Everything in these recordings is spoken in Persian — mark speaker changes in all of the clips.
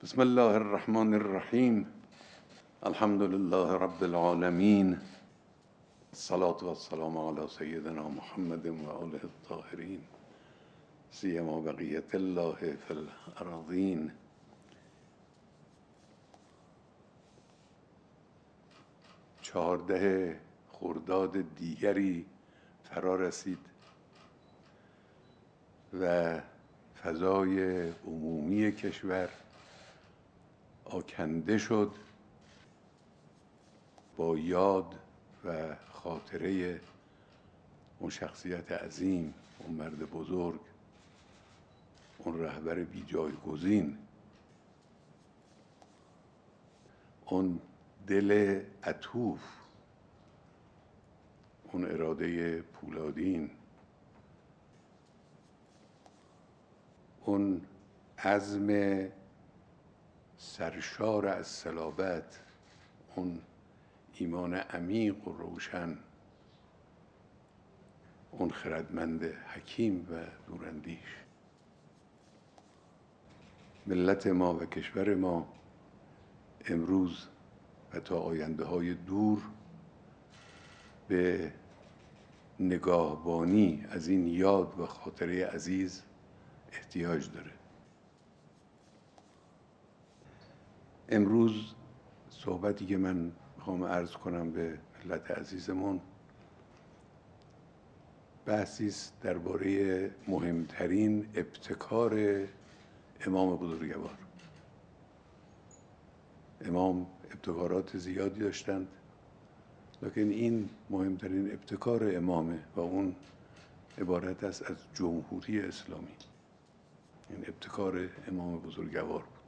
Speaker 1: بسم الله الرحمن الرحیم. الحمد لله رب العالمین. الصلاة والسلام على سیدنا محمد و آله الطاهرین سیما بقیة الله فی الارضین. چهارده خرداد دیگری فرا رسید و فضای عمومی کشور آکنده شد با یاد و خاطره اون شخصیت عظیم، اون مرد بزرگ، اون رهبر بی جایگزین، اون دل عطوف، اون اراده پولادین، اون عزم سرشار از صلابت، اون ایمان عمیق و روشن، اون خردمند حکیم و دوراندیش. ملت ما و کشور ما امروز و تا آینده های دور به نگاهبانی از این یاد و خاطره عزیز احتیاج داره. امروز صحبتی که من میخوام عرض کنم به ملت عزیزمون بحثی است درباره مهمترین ابتکار امام بزرگوار. امام ابتکارات زیادی داشتند، لکن این مهمترین ابتکار امامه و اون عبارت است از جمهوری اسلامی. این ابتکار امام بزرگوار بود.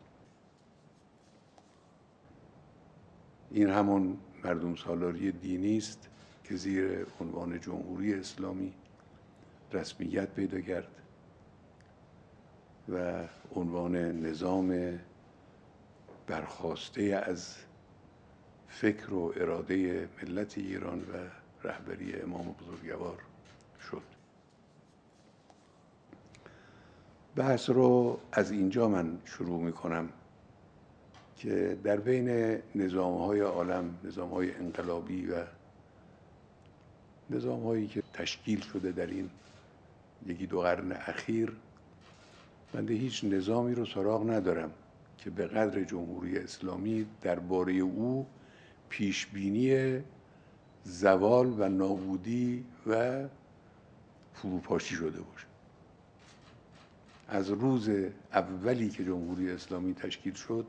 Speaker 1: این همون مردم سالاری دینی است که زیر عنوان جمهوری اسلامی رسمیت پیدا کرد و عنوان نظام برخاسته از فکر و اراده ملت ایران و رهبری امام بزرگوار شد. بحث رو از اینجا من شروع می کنم که در بین نظام‌های عالم، نظام‌های انقلابی و نظام‌هایی که تشکیل شده در این یکی دو قرن اخیر، بنده هیچ نظامی رو سراغ ندارم که به قدر جمهوری اسلامی درباره او پیشبینی زوال و نابودی و فروپاشی شده باشه. از روز اولی که جمهوری اسلامی تشکیل شد،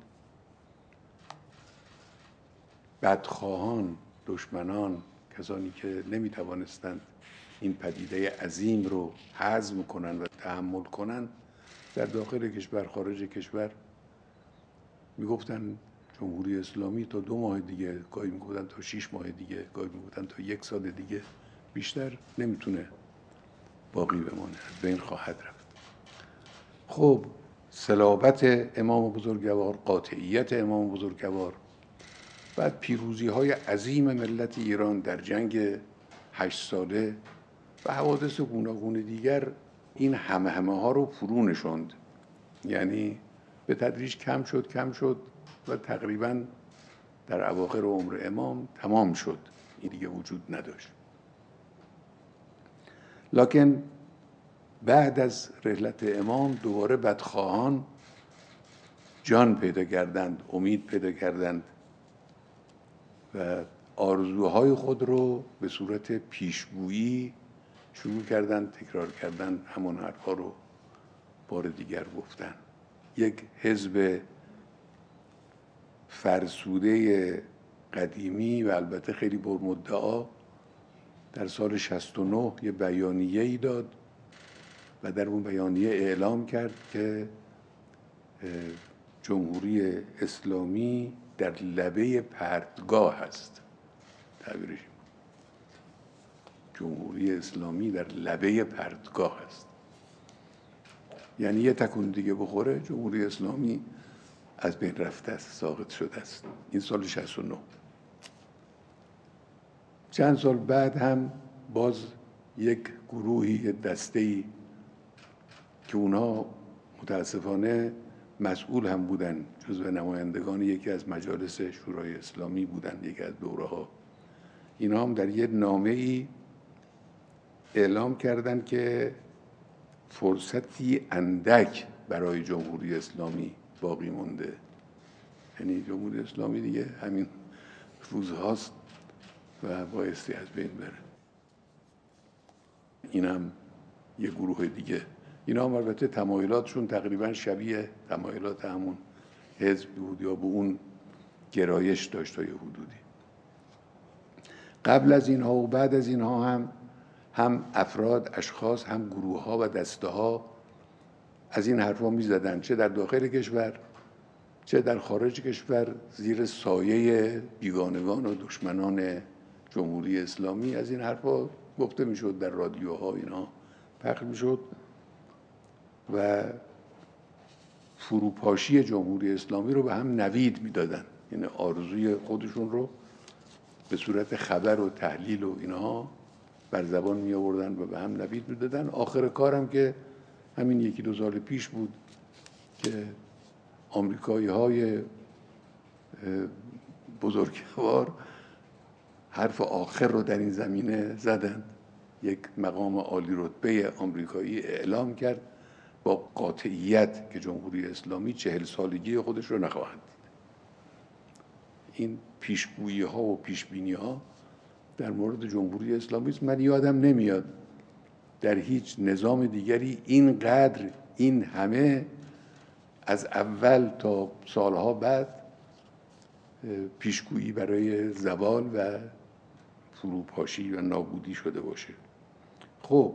Speaker 1: بدخواهان، دشمنان، کسانی که نمیتوانستند این پدیده عظیم رو هضم کنن و تحمل کنن، در داخل کشور، خارج کشور میگفتن جمهوری اسلامی تا 2 ماه دیگه، گاهی میگفتن تا 6 ماه دیگه، گاهی میگفتن تا 1 سال دیگه، بیشتر نمیتونه باقی بمانه، از بین خواهد رفت. خب صلابت امام بزرگوار، قاطعیت امام بزرگوار، بعد پیروزی های عظیم ملت ایران در جنگ 8 ساله و حوادث گوناگون دیگر، این همه ها رو فرو نشاند. یعنی به تدریج کم شد و تقریبا در اواخر عمر امام تمام شد. این دیگه وجود نداشت. لکن بعد از رحلت امام دوباره بدخواهان جان پیدا کردند، امید پیدا کردند و آرزوهای خود رو به صورت پیشگویی شروع کردند تکرار کردن، همون حرفا رو بار دیگر گفتن. یک حزب فرسوده قدیمی و البته خیلی پرمدعا در سال 69 یه بیانیه‌ای داد و در اون بیانیه اعلام کرد که جمهوری اسلامی در لبه پرتگاه است. تعبیرش جمهوری اسلامی در لبه پرتگاه است، یعنی یه تکون دیگه بخوره جمهوری اسلامی از بین رفته است، ساقط شده است. این سال 69. چند سال بعد هم باز یک گروهی، دسته‌ای که اونها متاسفانه مسئول هم بودن، جزو نمایندگان یکی از مجالس شورای اسلامی بودن، یکی از دوره‌ها. اینا هم در یه نامه‌ای اعلام کردند که فرصتی اندک برای جمهوری اسلامی باقی مونده. یعنی جمهوری اسلامی دیگه همین روزهاست و بایستی از بین بره. این هم یه گروه دیگه. اینا هم البته تمایلاتشون تقریبا شبیه تمایلات همون حزب بود یا به اون گرایش داشت تا یه حدودی. قبل از اینها و بعد از اینها هم افراد، اشخاص، هم گروه ها و دسته ها از این حرفا می زدن، چه در داخل کشور چه در خارج کشور، زیر سایه بیگانگان و دشمنان جمهوری اسلامی از این حرفا گفته می شد، در رادیوها اینا پخش می شد و فروپاشی جمهوری اسلامی رو به هم نوید می دادن. یعنی آرزوی خودشون رو به صورت خبر و تحلیل و اینها بر زبان می آوردن و به هم نوید می دادن. آخر کارم که همین یکی دو سال پیش بود که آمریکایی‌های بزرگوار حرف آخر رو در این زمینه زدن. یک مقام عالی رتبه آمریکایی اعلام کرد با قاطعیت که جمهوری اسلامی 40 سالگی خودش رو نخواهد دید. این پیشگویی‌ها و پیشبینی‌ها در مورد جمهوری اسلامی است. من یادم نمیاد در هیچ نظام دیگری اینقدر این همه از اول تا سالها بعد پیشگویی برای زوال و فروپاشی و نابودی شده باشه. خب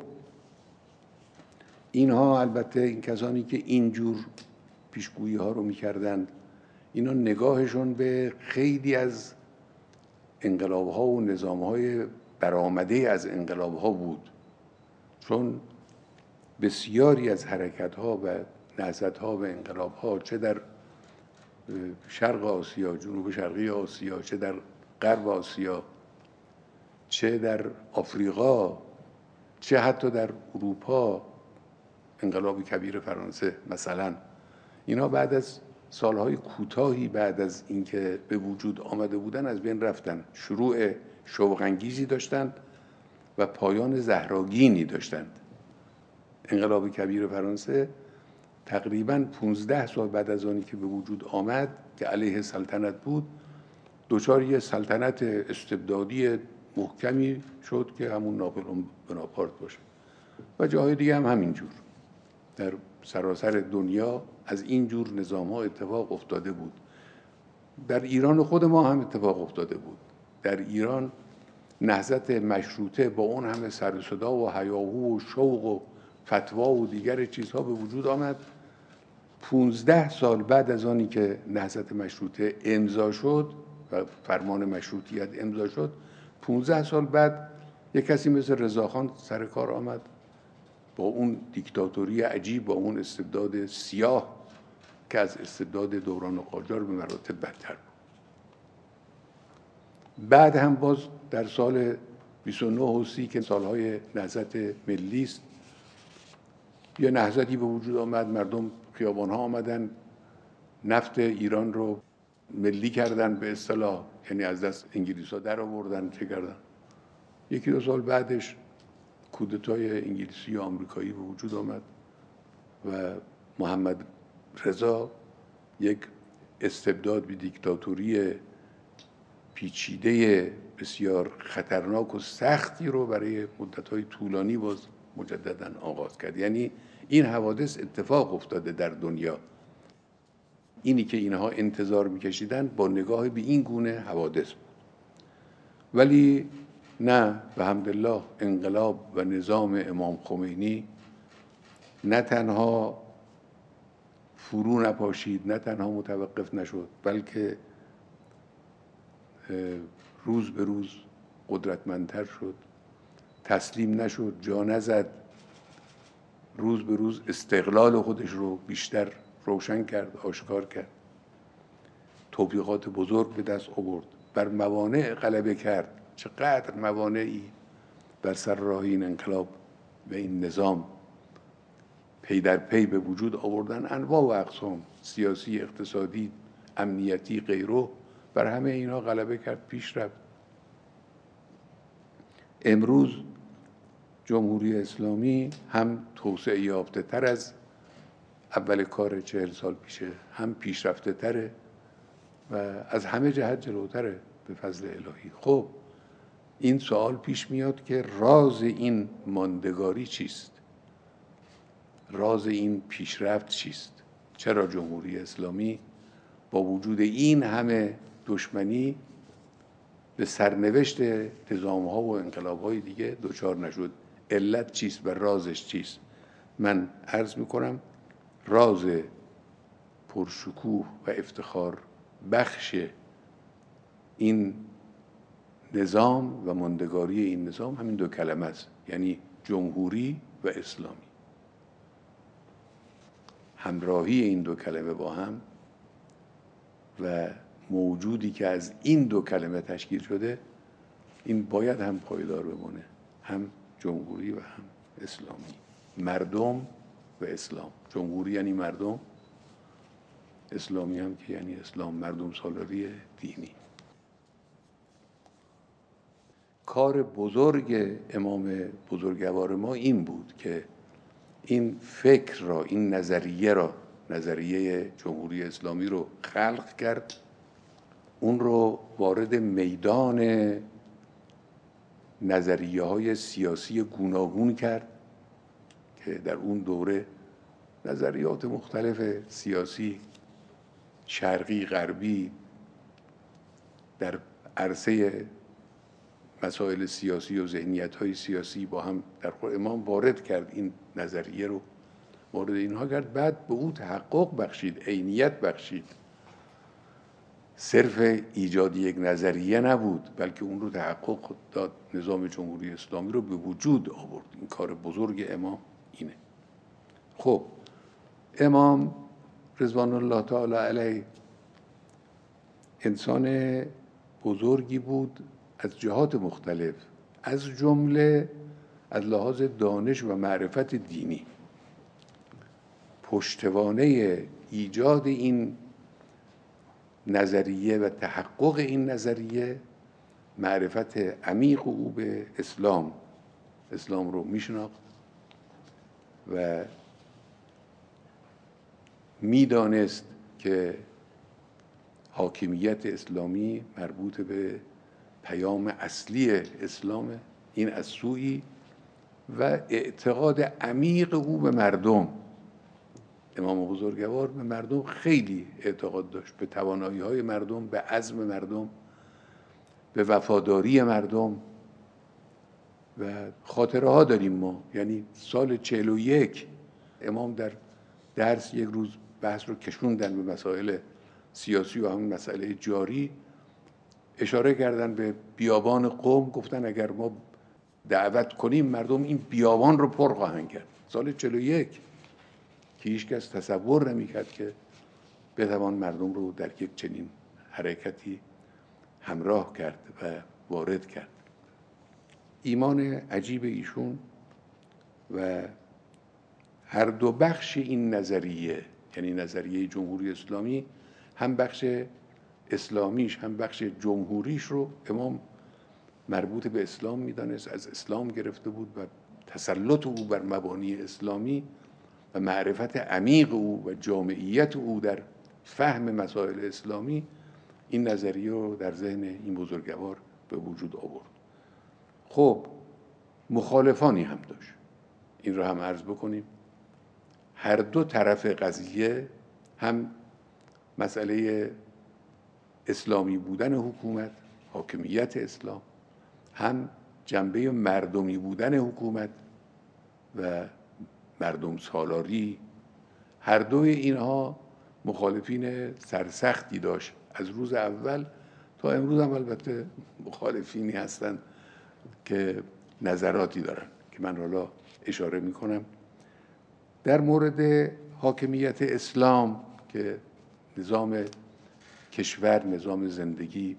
Speaker 1: اینها البته این کسانی که اینجور پیشگویی ها رو میکردند، اینا نگاهشون به خیلی از انقلاب ها و نظام های برآمده از انقلاب ها بود، چون بسیاری از حرکت ها و نهضت ها و انقلاب ها چه در شرق آسیا، جنوب شرقی آسیا، چه در غرب آسیا، چه در آفریقا، چه حتی در اروپا، انقلاب کبیر فرانسه مثلا، اینا بعد از سالهای کوتاهی بعد از اینکه به وجود آمده بودن از بین رفتن. شروع شوق انگیزی داشتند و پایان زهراگینی داشتند. انقلاب کبیر فرانسه تقریباً 15 سال بعد از آنی که به وجود آمد که علیه سلطنت بود، دچار یه سلطنت استبدادی محکمی شد که همون ناپلئون بناپارت باشه و جاهای دیگه هم همینجور. در سراسر دنیا از اینجور نظام‌ها اتفاق افتاده بود. در ایران خود ما هم اتفاق افتاده بود. در ایران نهضت مشروطه با اون همه سر و صدا و هیاهو و شوق و فتوا و دیگر چیزها به وجود آمد. 15 سال بعد از آنی که نهضت مشروطه امضا شد و فرمان مشروطیت امضا شد، 15 سال بعد یک کسی مثل رضاخان سر کار آمد با اون دیکتاتوری عجیب، با اون استبداد سیاه که از استبداد دوران قاجار به مراتب بدتر بود. بعد هم باز در سال 29 و 30 که سالهای نهضت ملی است، یه نهضتی به وجود آمد، مردم خیابان‌ها آمدن، نفت ایران رو ملی کردن به اصطلاح، یعنی از دست انگلیس‌ها در آوردن، چه کردن. یکی دو سال بعدش کودتای انگلیسی و آمریکایی به وجود آمد و محمد رضا یک استبداد به دیکتاتوری پیچیده بسیار خطرناک و سختی رو برای مدت‌های طولانی باز مجدداً آغاز کرد. یعنی این حوادث اتفاق افتاده در دنیا. اینی که اینها انتظار می‌کشیدن با نگاه به این گونه حوادث بود. ولی نه، به حمدالله انقلاب و نظام امام خمینی نه تنها فرو نپاشید، نه تنها متوقف نشد، بلکه روز به روز قدرتمندتر شد، تسلیم نشد، جا نزد، روز به روز استقلال خودش رو بیشتر روشن کرد، آشکار کرد، توفیقات بزرگ به دست آورد، بر موانع غلبه کرد. چقدر موانعی بر سر راه این انقلاب و این نظام پی در پی به وجود آوردن انواع و اقسام، سیاسی، اقتصادی، امنیتی، غیره، بر همه اینا غلبه کرد، پیش رفت. امروز جمهوری اسلامی هم توسعه یافته تر از اول کار 40 سال پیشه، هم پیشرفته تره و از همه جهت جلوتره به فضل الهی. خب این سوال پیش میاد که راز این ماندگاری چیست؟ راز این پیشرفت چیست؟ چرا جمهوری اسلامی با وجود این همه دشمنی به سرنوشت نظام‌ها و انقلاب‌های دیگه دچار نشد؟ علت چیست و رازش چیست؟ من عرض میکنم راز پرشکوه و افتخار بخش این نظام و ماندگاری این نظام همین دو کلمه است، یعنی جمهوری و اسلامی. همراهی این دو کلمه با هم و موجودی که از این دو کلمه تشکیل شده، این باید هم پایدار بمونه، هم جمهوری و هم اسلامی. مردم و اسلام. جمهوری یعنی مردم، اسلامی هم که یعنی اسلام، مردم سالاری دینی. کار بزرگ امام بزرگوار ما این بود که این فکر را، این نظریه را، نظریه جمهوری اسلامی رو خلق کرد، اون رو وارد میدان نظریه های سیاسی گوناگون کرد که در اون دوره نظریات مختلف سیاسی، شرقی، غربی، در عرصه مسائل سیاسی و ذهنیت‌های سیاسی با هم در خود امام وارد کرد، این نظریه رو وارد اینها کرد، بعد به او تحقق بخشید، عینیت بخشید. صرف ایجاد یک نظریه نبود، بلکه اون رو تحقق داد، نظام جمهوری اسلامی رو به وجود آورد. این کار بزرگ امام اینه. خب امام رضوان الله تعالی علیه انسان بزرگی بود از جهات مختلف، از جمله از لحاظ دانش و معرفت دینی. پشتوانه ایجاد این نظریه و تحقق این نظریه معرفت عمیق او به اسلام رو میشناخت و میدانست که حاکمیت اسلامی مربوط به پیام اصلی اسلام، این از سویی، و اعتقاد عمیق او به مردم. امام بزرگوار به مردم خیلی اعتقاد داشت، به توانایی‌های مردم، به عزم مردم، به وفاداری مردم. و خاطره ها داریم ما، یعنی سال 41 امام در درس یک روز بحث رو کشوندن به مسائل سیاسی و همین مسئله جاری، اشاره کردن به بیابان قم، گفتن اگر ما دعوت کنیم مردم این بیابان رو پر خواهند کرد. سال 41 که هیچ کس تصور نمی‌کرد که بتوان مردم رو در یک چنین حرکتی همراه کرد و وارد کرد. ایمان عجیب ایشون و هر دو بخش این نظریه، یعنی نظریه جمهوری اسلامی، هم بخش اسلامیش هم بخش جمهوریش رو امام مربوط به اسلام میدانست، از اسلام گرفته بود و تسلط او بر مبانی اسلامی و معرفت عمیق او و جامعیت او در فهم مسائل اسلامی این نظریه رو در ذهن این بزرگوار به وجود آورد. خب مخالفانی هم داشت، این رو هم عرض بکنیم. هر دو طرف قضیه، هم مسئله اسلامی بودن حکومت، حاکمیت اسلام، هم جنبه مردمی بودن حکومت و مردم سالاری، هر دوی اینها مخالفین سرسختی داشت از روز اول تا امروز هم البته مخالفینی هستند که نظراتی دارن که من حالا اشاره میکنم. در مورد حاکمیت اسلام که نظام کشور، نظام زندگی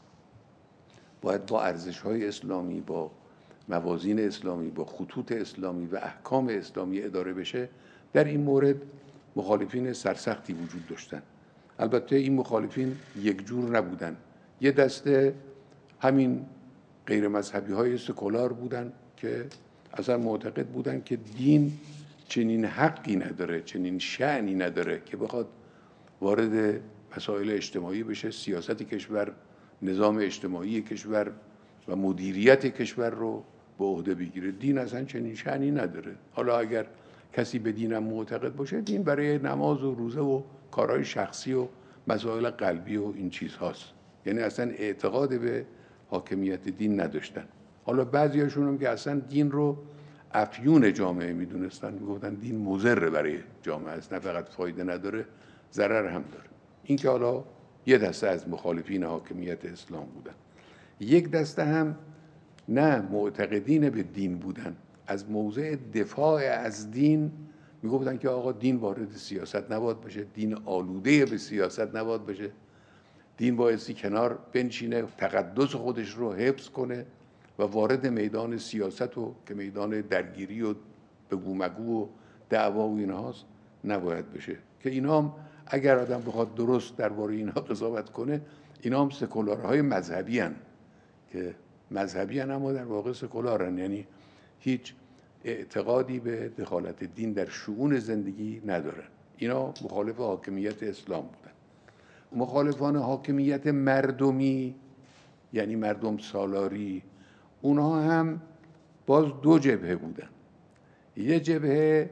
Speaker 1: باید با ارزش‌های اسلامی، با موازین اسلامی، با خطوط اسلامی و احکام اسلامی اداره بشه، در این مورد مخالفین سرسختی وجود داشتن. البته این مخالفین یک جور نبودن. یه دسته همین غیر مذهبی های سکولار بودن که اصلا معتقد بودن که دین چنین حقی نداره، چنین شأنی نداره که بخواد وارد مسائل اجتماعی بشه، سیاست کشور، نظام اجتماعی کشور و مدیریت کشور رو به عهده بگیره. دین اصلا چنین شأنی نداره. حالا اگر کسی به دینم معتقد باشه، دین برای نماز و روزه و کارهای شخصی و مسائل قلبی و این چیزهاست. یعنی اصلا اعتقاد به حاکمیت دین نداشتن. حالا بعضیاشون هم که اصلا دین رو افیون جامعه میدونستن، میگفتن دین مضر برای جامعه است، نه فقط فایده نداره، ضرر هم داره. این که حالا یه دسته از مخالفین حاکمیت اسلام بودن. یک دسته هم نه معتقدین به دین بودن، از موضع دفاع از دین میگفتن که آقا دین وارد سیاست نباید بشه، دین آلوده به سیاست نباید بشه، دین بایستی کنار بنشینه، تقدس خودش رو حفظ کنه و وارد میدان سیاست و که میدان درگیری و بگو مگو و دعوا و اینهاست نباید بشه. که اینا هم اگر آدم بخواد درست درباره اینها قضاوت کنه، اینا هم سکولارهای مذهبی هن که مذهبی هن اما در واقع سکولارن، یعنی هیچ اعتقادی به دخالت دین در شؤون زندگی ندارن. اینا مخالف حاکمیت اسلام بودن. مخالفان حاکمیت مردمی یعنی مردم سالاری، اونها هم باز دو جبهه بودن. یه جبهه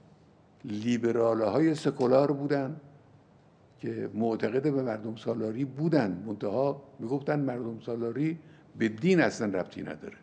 Speaker 1: لیبرال های سکولار بودن که معتقد به مردم سالاری بودن، منتها میگفتن مردم سالاری به دین اصلا ربطی نداره.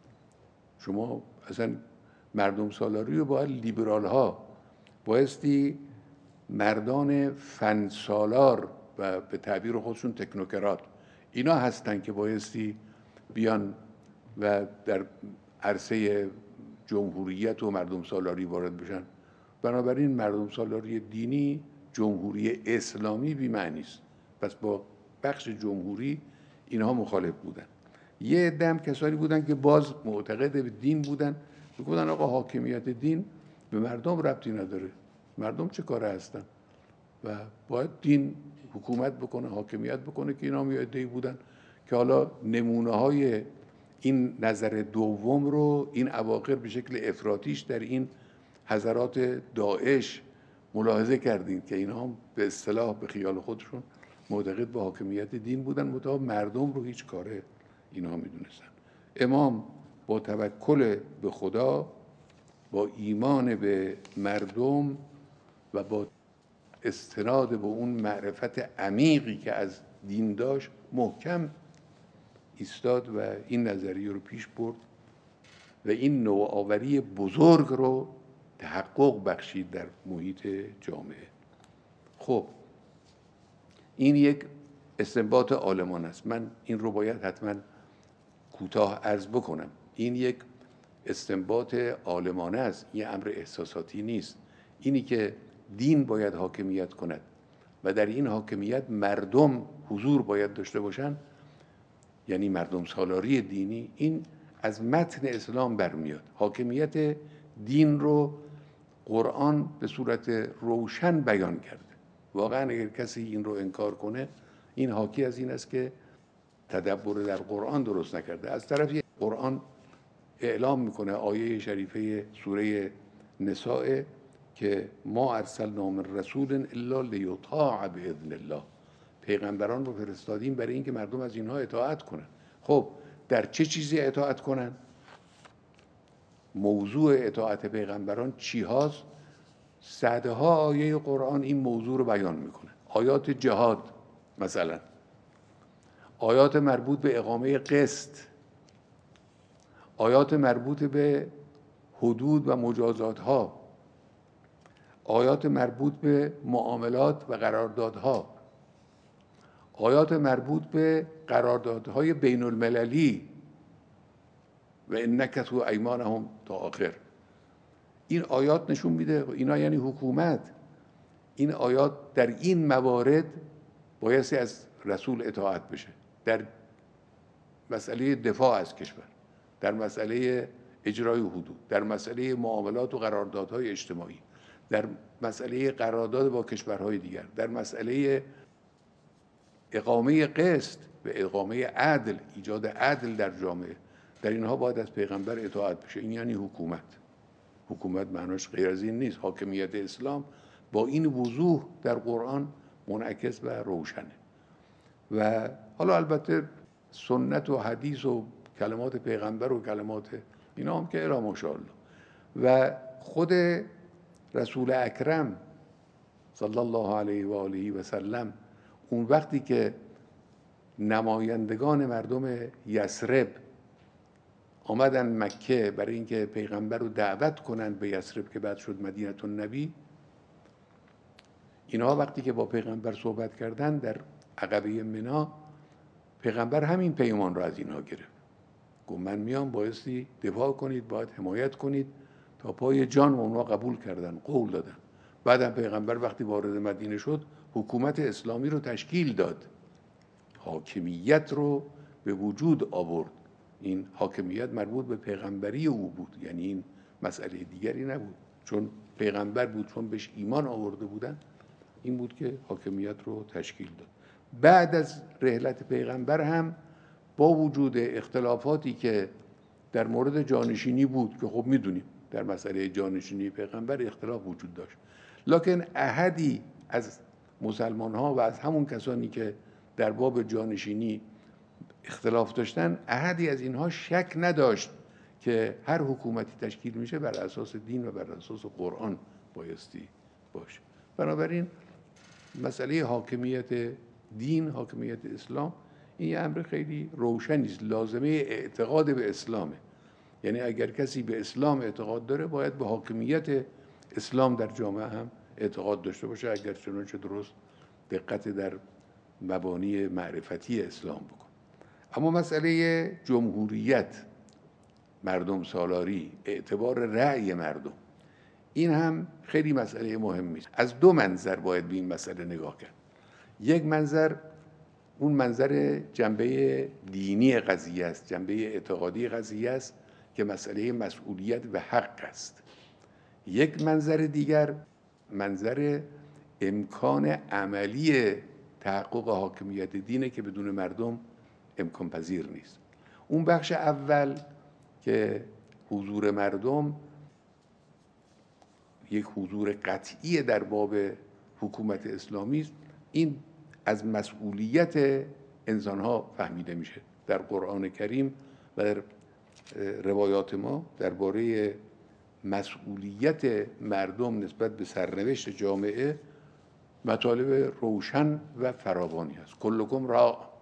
Speaker 1: شما اصلا مردم سالاری رو باید لیبرال ها بایستی مردان فن سالار و به تعبیر خودشون تکنوکرات اینا هستن که بایستی بیان و در عرصه جمهوریت و مردم سالاری وارد بشن. بنابراین مردم سالاری دینی جمهوری اسلامی بی‌معنی است. پس با بخش جمهوری اینها مخالف بودن. یه عده هم کسانی بودن که باز معتقد به دین بودن، میگفتن آقا حاکمیت دین به مردم ربطی نداره، مردم چه کاره هستن و باید دین حکومت بکنه، حاکمیت بکنه. که اینا هم یه عده‌ای بودن که حالا نمونه های این نظر دوم رو این اواخر به شکل افراطیش در این حضرات داعش ملاحظه کردیم که اینا هم به اصطلاح به خیال خودشون معتقد به حاکمیت دین بودن، منتها مردم رو هیچ کاره اینا میدونستن. امام با توکل به خدا، با ایمان به مردم و با استناد به اون معرفت عمیقی که از دین داشت محکم ایستاد و این نظریه رو پیش برد و این نوآوری بزرگ رو تحقق بخشید در محیط جامعه. خب این یک استنباط عالمان است. من این رو باید حتما کوتاه عرض بکنم. این یک استنباط عالمانه است، یه امر احساساتی نیست. اینی که دین باید حاکمیت کند و در این حاکمیت مردم حضور باید داشته باشن، یعنی مردم سالاری دینی، این از متن اسلام برمیاد. حاکمیت دین رو قرآن به صورت روشن بیان کرده. واقعا اگر کسی این رو انکار کنه، این حاکی از این است که تدبر در قرآن درست نکرده. از طرفی قرآن اعلام میکنه، آیه شریفه سوره نساء، که ما ارسلنا من رسول الا لیطاع باذن الله، پیغمبران رو فرستادیم برای اینکه مردم از اینها اطاعت کنن. خب در چه چیزی اطاعت کنن؟ موضوع اطاعت پیغمبران چی هاست؟ صدها آیه قرآن این موضوع رو بیان میکنه. آیات جهاد مثلا، آیات مربوط به اقامه قسط، آیات مربوط به حدود و مجازات ها، آیات مربوط به معاملات و قراردادها، آیات مربوط به قراردادهای بین المللی و ان نکثوا ایمانهم تا آخر. این آیات نشون میده اینا یعنی حکومت. این آیات در این موارد بایستی از رسول اطاعت بشه، در مسئله دفاع از کشور، در مسئله اجرای حدود، در مسئله معاملات و قراردادهای اجتماعی، در مسئله قرارداد با کشورهای دیگر، در مسئله اقامه قسط و اقامه عدل، ایجاد عدل در جامعه، در اینها باید از پیغمبر اطاعت بشه. این یعنی حکومت معناش غیر از این نیست. حاکمیت اسلام با این وضوح در قرآن منعکس و روشنه. و حالا البته سنت و حدیث و کلمات پیغمبر و کلمات اینا هم که الا ماشاءالله. و خود رسول اکرم صلی الله علیه و آله و سلم اون وقتی که نمایندگان مردم یثرب آمدن مکه برای اینکه پیغمبر رو دعوت کنند به یثرب که بعد شد مدینه النبی، اینها وقتی که با پیغمبر صحبت کردن در عقبه منی، پیغمبر همین پیمان رو از اینها گرفت. گفت من میام، بایستی دفاع کنید، باید حمایت کنید تا پای جان. و اونها قبول کردن، قول دادن. بعدم پیغمبر وقتی وارد مدینه شد حکومت اسلامی رو تشکیل داد، حاکمیت رو به وجود آورد. این حاکمیت مربوط به پیغمبری او بود، یعنی این مسئله دیگری نبود. چون پیغمبر بود، چون بهش ایمان آورده بودن، این بود که حاکمیت رو تشکیل داد. بعد از رحلت پیغمبر هم با وجود اختلافاتی که در مورد جانشینی بود که خب میدونیم در مسئله جانشینی پیغمبر اختلاف وجود داشت، لکن احدی از مسلمان ها و از همون کسانی که در باب جانشینی اختلاف داشتن، احدی از اینها شک نداشت که هر حکومتی تشکیل میشه بر اساس دین و بر اساس قرآن بایستی باشه. بنابراین مسئله حاکمیت دین، حاکمیت اسلام، این یه امر خیلی روشنی است. لازمه اعتقاد به اسلامه. یعنی اگر کسی به اسلام اعتقاد داره باید به حاکمیت اسلام در جامعه هم اعتقاد داشته باشه، اگر چنانچه درست دقت در مبانی معرفتی اسلام بکن. اما مسئله جمهوریت، مردم سالاری، اعتبار رأی مردم، این هم خیلی مسئله مهمی است. از دو منظر باید به این مسئله نگاه کرد. یک منظر اون منظر جنبه دینی قضیه است، جنبه اعتقادی قضیه است که مسئله مسئولیت و حق است. یک منظر دیگر منظر امکان عملی تحقق حاکمیت دینه که بدون مردم امکان پذیر نیست. اون بخش اول که حضور مردم یک حضور قطعی در باب حکومت اسلامی است، این از مسئولیت انسانها فهمیده میشه. در قرآن کریم و در روایات ما درباره مسئولیت مردم نسبت به سرنوشت جامعه مطالب روشن و فراوانی است. کلکم راع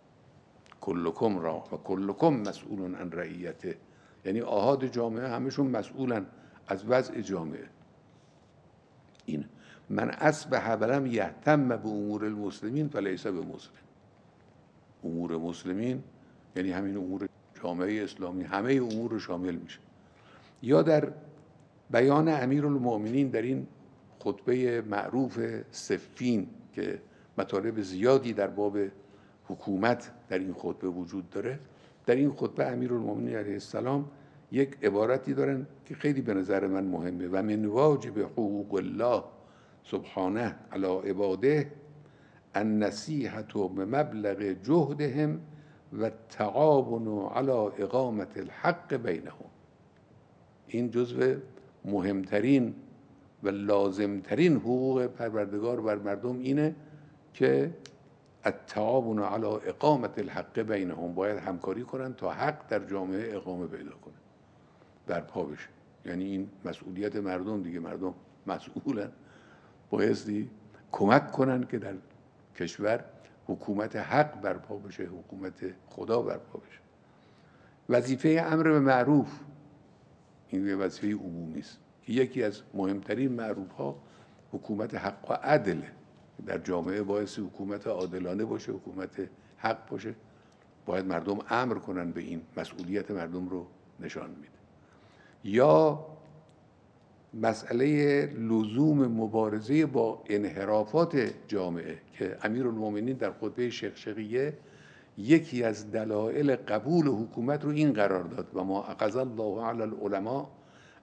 Speaker 1: و کلکم مسئول عن رعیته، یعنی آحاد جامعه همشون مسئولن از وضع جامعه. این من اصبح ولم یهتم به امور المسلمین فلیس بمسلم. امور مسلمین یعنی همین امور جامعه اسلامی، همه امور رو شامل میشه. یا در بیان امیرالمؤمنین در این خطبه معروف صفین که مطالب زیادی در باب حکومت در این خطبه وجود داره، در این خطبه امیرالمؤمنین علیه السلام یک عبارتی دارن که خیلی به نظر من مهمه: و من واجب حقوق الله سبحانه علی عباده النصیحة بمبلغ جهدهم و التعاون علی اقامت الحق بینهم. این جزو مهمترین و لازمترین حقوق پروردگار بر مردم اینه که التعاون علی اقامت الحق بینهم، باید همکاری کنن تا حق در جامعه اقامه پیدا کنه، برپا بشه. یعنی این مسئولیت مردم دیگه، مردم مسئولن، بایستی کمک کنن که در کشور حکومت حق برپا بشه، حکومت خدا برپا بشه. وظیفه امر به معروف این یه وظیفه عمومی است که یکی از مهمترین معروف ها حکومت حق و عدل در جامعه. بایستی حکومت عادلانه باشه، حکومت حق باشه، باید مردم امر کنن به این، مسئولیت مردم رو نشان میده. یا مسئله لزوم مبارزه با انحرافات جامعه که امیرالمؤمنین در خطبه شقشقیه یکی از دلایل قبول حکومت رو این قرار داد: و ما اخذ الله علی العلماء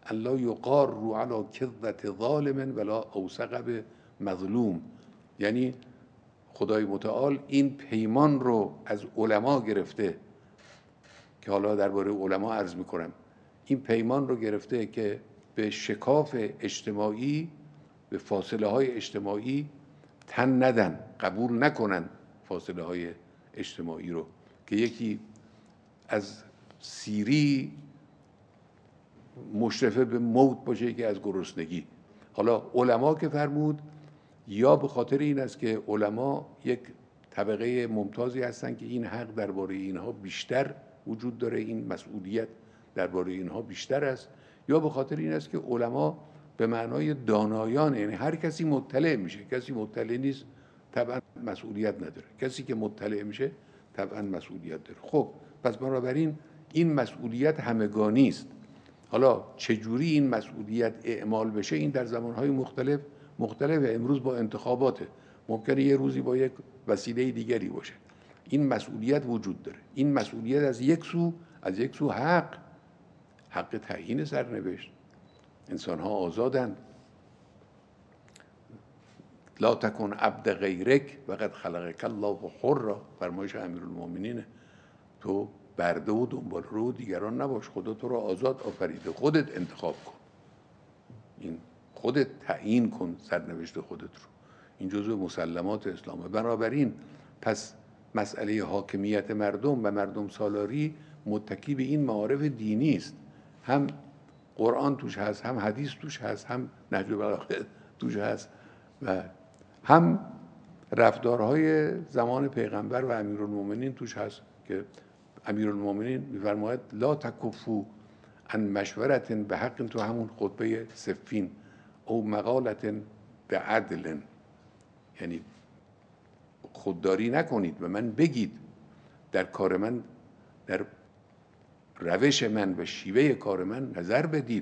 Speaker 1: الا یقار رو علی کذبة ظالم ولا اوثق بمظلوم. یعنی خدای متعال این پیمان رو از علما گرفته که حالا درباره علما عرض میکنم. این پیمان رو گرفته که به شکاف اجتماعی، به فاصله های اجتماعی تن ندن، قبول نکنن فاصله های اجتماعی رو، که یکی از سیری مشرفه به موت باشه که از گرسنگی. حالا علما که فرمود، یا به خاطر این است که علما یک طبقه ممتازی هستند که این حق درباره اینها بیشتر وجود داره، این مسئولیت درباره اینها بیشتر است، یا به خاطر این است که علما به معنای دانایان، یعنی هر کسی مطلع میشه، کسی مطلع نیست طبعا مسئولیت نداره، کسی که مطلع میشه طبعا مسئولیت داره. خب پس بنابراین این مسئولیت همگانی است. حالا چجوری این مسئولیت اعمال بشه، این در زمانهای مختلف امروز با انتخاباته، ممکنه یه روزی با یک وسیله دیگری باشه. این مسئولیت وجود داره. این مسئولیت از یک سو حق تعیین سرنوشت. انسان ها آزادند. لا تکن عبد غیرک وقد خلقک الله حرا، فرمایش امیرالمومنینه. تو برده و دنبال رو دیگران نباش، خدا تو را آزاد آفریده، خودت انتخاب کن، این خودت تعیین کن سرنوشت خودت رو. این جزء مسلمات اسلامه. بنابراین پس مسئله حاکمیت مردم و مردم سالاری متکی به این معارف دینی است. هم قرآن توش هست، هم حدیث توش هست، هم نهج البلاغه توش هست، و هم رفتارهای زمان پیغمبر و امیرالمومنین توش هست که امیرالمومنین می‌فرماید لا تکفوا عن مشورة بحق، تو همون خطبه صفین، او مقالة بعدل، یعنی خودداری نکنید و من بگید، در کار من، در روش من و شیوه کار من نظر بدید،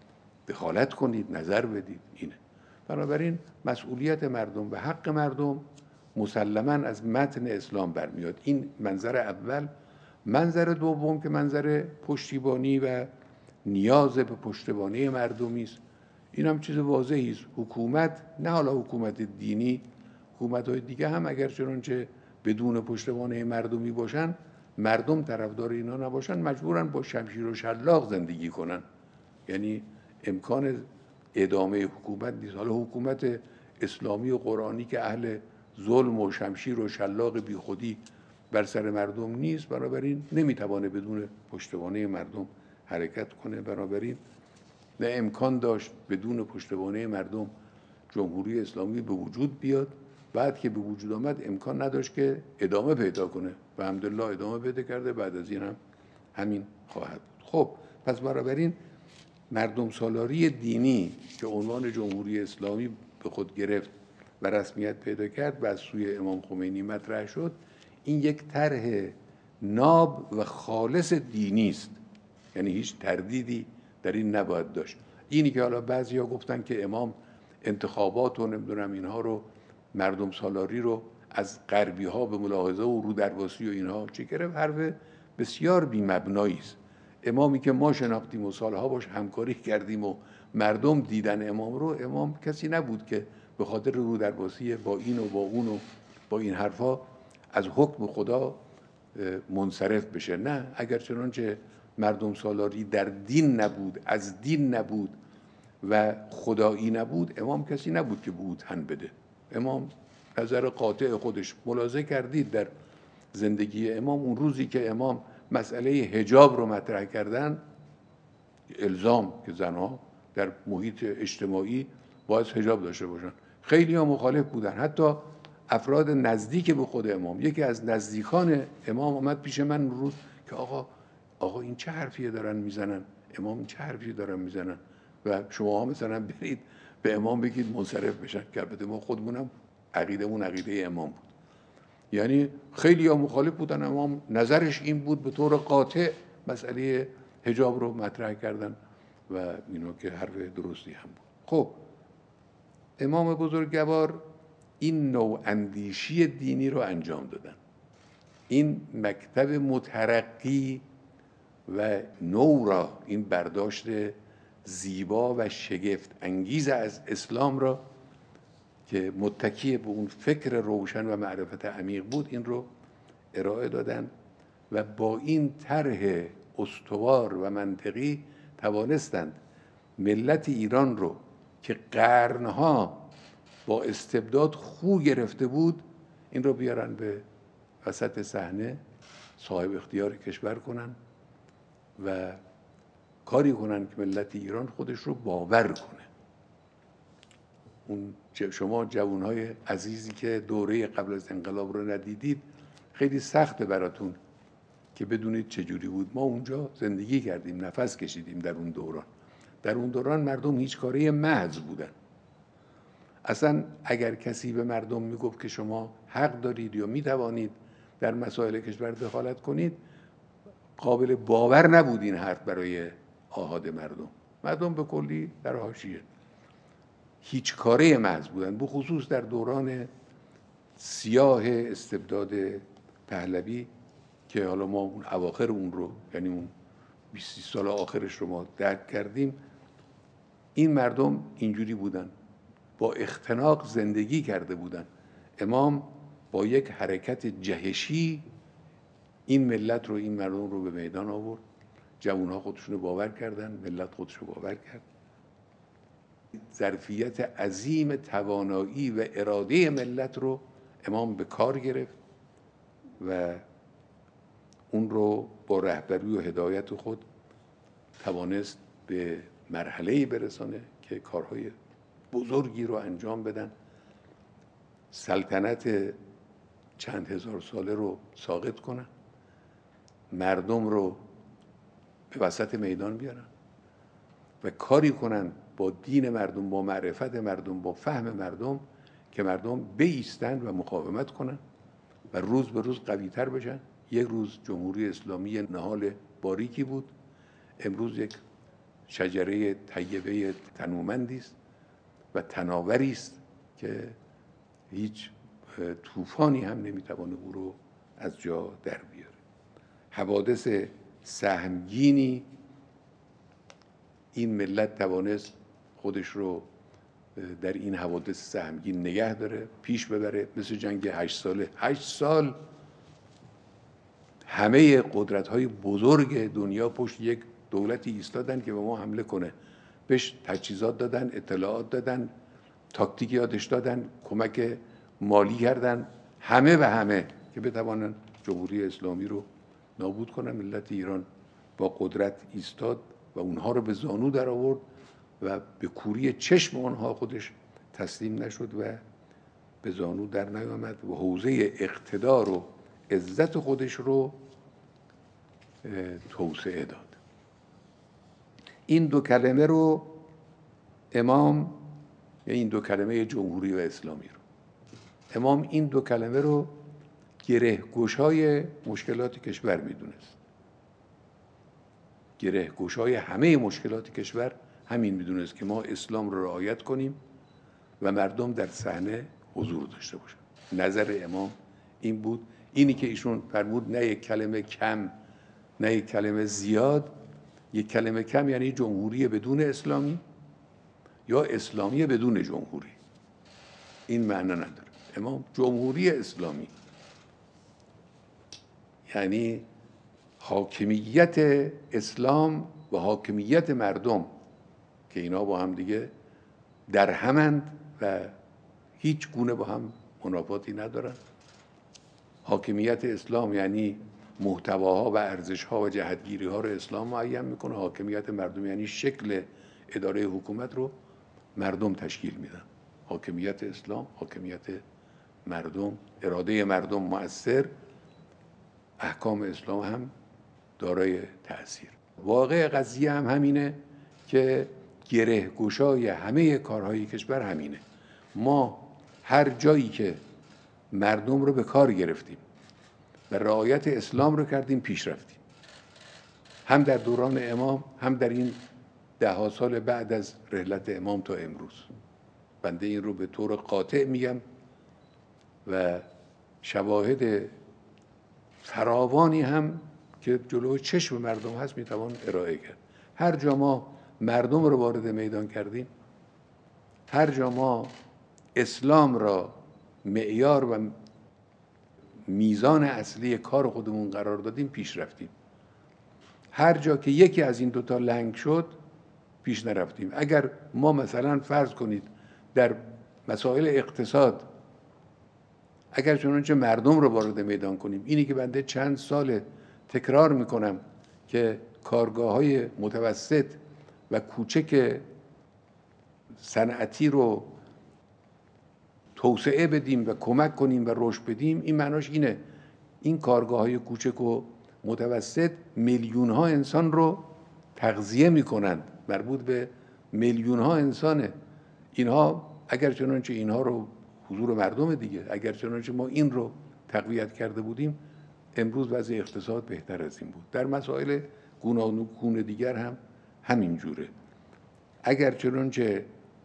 Speaker 1: دخالت کنید، نظر بدید. اینه. بنابراین مسئولیت مردم و حق مردم مسلماً از متن اسلام برمیاد. این منظر اول. منظر دوم که منظر پشتیبانی و نیاز به پشتیبانی مردمی است، این هم چیز واضحی است. حکومت، نه حالا حکومت دینی، حکومت‌های دیگه هم اگر چنانچه بدون پشتیبانی مردمی باشن، مردم طرفدار اینا نباشن، مجبورن با شمشیر و شلاق زندگی کنن. یعنی امکان ادامه حکومت نیست. حالا حکومت اسلامی و قرآنی که اهل ظلم و شمشیر و شلاق بیخودی بر سر مردم نیست، بنابراین نمیتوانه بدون پشتوانه مردم حرکت کنه. بنابراین نه امکان داشت بدون پشتوانه مردم جمهوری اسلامی به وجود بیاد. بعد که به وجود آمد امکان نداشت که ادامه پیدا کنه و الحمدلله ادامه پیدا کرده. بعد از این هم همین خواهد بود. خب پس بنابراین مردم سالاری دینی که عنوان جمهوری اسلامی به خود گرفت و رسمیت پیدا کرد و از سوی امام خمینی مطرح شد، این یک طرح ناب و خالص دینی است. یعنی هیچ تردیدی در این نباید داشت. اینی که حالا بعضیا گفتن که امام انتخابات و نمیدونم اینها رو، مردم سالاری رو از غربی ها به ملاحظه و رودرواسی و اینها چه گرفت، حرف بسیار بی مبنایی است. امامی که ما شناختیم و سالها باش همکاری کردیم و مردم دیدن امام رو، امام کسی نبود که به خاطر رودرواسی با این و با اون و با این حرفا از حکم خدا منصرف بشه. نه، اگر چنانچه مردم سالاری در دین نبود، از دین نبود و خدایی نبود، امام کسی نبود که به او تن بده. امام نظر قاطع خودش، ملاحظه کردید در زندگی امام اون روزی که امام مسئله حجاب رو مطرح کردن، الزام که زنها در محیط اجتماعی باید حجاب داشته باشن، خیلی ها مخالف بودن. حتی افراد نزدیک به خود امام، یکی از نزدیکان امام اومد پیش من اون روز که آقا این چه حرفیه دارن میزنن، امام چه حرفی دارن میزنن و شما ها مثلا برید به امام بگید منصرف بشن، که البته ما خودمونم عقیدمون عقیده امام بود. یعنی خیلی ها مخالف بودن، امام نظرش این بود، به طور قاطع مسئله حجاب رو مطرح کردن و اینو که حرف درستی هم بود. خب امام بزرگوار این نوع اندیشی دینی رو انجام دادن. این مکتب مترقی و نو را، این برداشت زیبا و شگفت انگیز از اسلام را که متکی به اون فکر روشن و معرفت عمیق بود این رو ارائه دادن و با این طرح استوار و منطقی توانستند ملت ایران رو که قرنها با استبداد خو گرفته بود این رو بیارن به وسط صحنه، صاحب اختیار کشور کنن و کاری کنن که ملت ایران خودش رو باور کنه. اون شما جوانهای عزیزی که دوره قبل از انقلاب رو ندیدید خیلی سخته براتون که بدونید چجوری بود. ما اونجا زندگی کردیم، نفس کشیدیم در اون دوران. در اون دوران مردم هیچ کاره محض بودن. اصلا اگر کسی به مردم میگفت که شما حق دارید یا میتوانید در مسائل کشور دخالت کنید، قابل باور نبود این حرف برای آحاد مردم. مردم به کلی در حاشیه، هیچ کاره محض بودن، بخصوص در دوران سیاه استبداد پهلوی که حالا ما اون اواخر اون رو، یعنی اون 20 سال آخرش رو ما درک کردیم. این مردم اینجوری بودن، با اختناق زندگی کرده بودن. امام با یک حرکت جهشی این ملت رو، این مردم رو به میدان آورد. جوانها خودشون رو باور کردن، ملت خودش رو باور کرد. ظرفیت عظیم توانایی و اراده ملت رو امام به کار گرفت و اون رو با رهبری و هدایت خود توانست به مرحله‌ای برسانه که کارهای بزرگی رو انجام بدن. سلطنت چند هزار ساله رو ساقط کنن، مردم رو به وسط میدان بیارن و کاری کنن با دین مردم، با معرفت مردم، با فهم مردم که مردم بایستن و مقاومت کنن و روز به روز قوی‌تر بشن. یک روز جمهوری اسلامی نهال باریکی بود، امروز یک شجره طیبه تنومندی است و تناوری است که هیچ طوفانی هم نمیتوانه او رو از جا در بیاره. حوادث سهمگینی این ملت توانست خودش رو در این حوادث سهمگین نگه داره، پیش ببره. مثل جنگ 8 ساله، 8 سال همه قدرت‌های بزرگ دنیا پشت یک دولتی ایستادن که به ما حمله کنه، بهش تجهیزات دادن، اطلاعات دادن، تاکتیک یادش دادن، کمک مالی کردن، همه و همه که بتوانن جمهوری اسلامی رو نابود کنن. ملت ایران با قدرت ایستاد و اونها رو به زانو در آورد و به کوری چشم آنها خودش تسلیم نشد و به زانو در نیامد و حوزه اقتدار و عزت خودش رو توسعه داد. این دو کلمه رو امام، این دو کلمه جمهوری و اسلامی رو، امام این دو کلمه رو گره‌گشای مشکلات کشور میدونست. گره‌گشای همه مشکلات کشور همین میدونست که ما اسلام رو رعایت کنیم و مردم در صحنه حضور داشته باشن. نظر امام این بود. اینی که ایشون فرمود نه یک کلمه کم نه یک کلمه زیاد. یک کلمه کم یعنی جمهوری بدون اسلامی یا اسلامی بدون جمهوری. این معنی نداره. امام جمهوری اسلامی یعنی حاکمیت اسلام و حاکمیت مردم که اینا با هم دیگه در همند و هیچ گونه با هم منافاتی ندارن. حاکمیت اسلام یعنی محتواها و ارزشها و جهتگیری‌ها رو اسلام معین میکنه. حاکمیت مردم یعنی شکل اداره حکومت رو مردم تشکیل میدن. حاکمیت اسلام، حاکمیت مردم، اراده مردم مؤثر، احکام اسلام هم دارای تأثیر. واقع قضیه هم همینه که گره‌گشای همه کارهای کشور همینه. ما هر جایی که مردم رو به کار گرفتیم و رعایت اسلام رو کردیم پیش رفتیم. هم در دوران امام هم در این 10 سال بعد از رحلت امام تا امروز. بنده این رو به طور قاطع میگم و شواهد فراوانی هم که جلوی چشم مردم هست میتوان ارائه کرد. هر جا ما مردم رو وارد میدان کردیم، هر جا ما اسلام را معیار و میزان اصلی کار خودمون قرار دادیم پیش رفتیم. هر جا که یکی از این دوتا لنگ شد پیش نرفتیم. اگر ما مثلا فرض کنید در مسائل اقتصاد اگر چنانچه مردم رو وارد میدان کنیم، اینی که بنده چند سال تکرار میکنم که کارگاه‌های متوسط و کوچک صنعتی رو توسعه بدیم و کمک کنیم و رشد بدیم، این معناش اینه این کارگاه‌های کوچک و متوسط میلیون‌ها انسان رو تغذیه میکنند، مربوط به میلیون‌ها انسانه. اینها اگر چنانچه اینها رو حضور مردم دیگه، اگر چنانچه ما این رو تقویت کرده بودیم، امروز وضع اقتصاد بهتر از این بود. در مسائل گوناگون دیگر هم همین جوره. اگر چنانچه